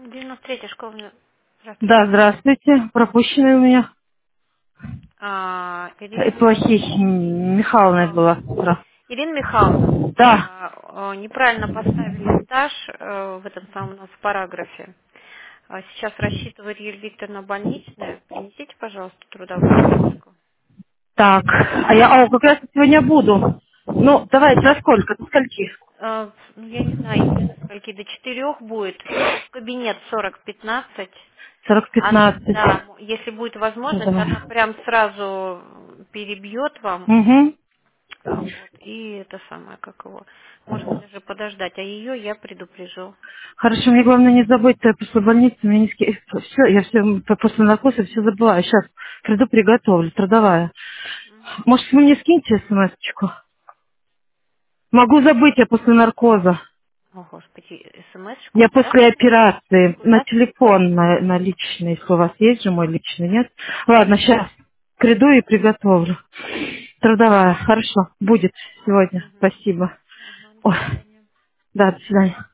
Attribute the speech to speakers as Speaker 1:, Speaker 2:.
Speaker 1: 93-я школа.
Speaker 2: Да,
Speaker 1: Здравствуйте.
Speaker 2: здравствуйте. Пропущенная у меня.
Speaker 1: Ирина
Speaker 2: Плохих Михайловна
Speaker 1: Михайловна.
Speaker 2: была. Да.
Speaker 1: Ирина Михайловна,
Speaker 2: Да.
Speaker 1: неправильно поставили стаж в этом самом у нас параграфе. Сейчас рассчитывает Юлия Викторовна больничная. Принесите, пожалуйста, трудовую книжку.
Speaker 2: Так. Как раз сегодня буду. Ну, давайте, за сколько? До скольки?
Speaker 1: Ну, я не знаю, если до скольки, до 4 будет. Это в кабинет 40-15.
Speaker 2: 40-15.
Speaker 1: Да, если будет
Speaker 2: Ну,
Speaker 1: возможность,
Speaker 2: давай.
Speaker 1: она прям сразу перебьет вам.
Speaker 2: Угу.
Speaker 1: Вот, и это самое, как его. Можете даже подождать, а ее я предупрежу.
Speaker 2: Хорошо, мне главное не забыть, что я после больницы, у меня низкий... Все, я все после наркоза все забываю. Сейчас приду, приготовлю, трудовая. Может, вы мне скиньте смс-очку? Могу забыть, я после наркоза.
Speaker 1: О, Господи, смс-шку,
Speaker 2: Я
Speaker 1: куда?
Speaker 2: после операции на
Speaker 1: Куда?
Speaker 2: телефон, на личный, если у вас есть же мой личный, нет? Ладно, сейчас приду и приготовлю. Трудовая, хорошо, будет сегодня,
Speaker 1: Мгм.
Speaker 2: спасибо.
Speaker 1: Ага, до
Speaker 2: Ой,
Speaker 1: свидания.
Speaker 2: да, до свидания.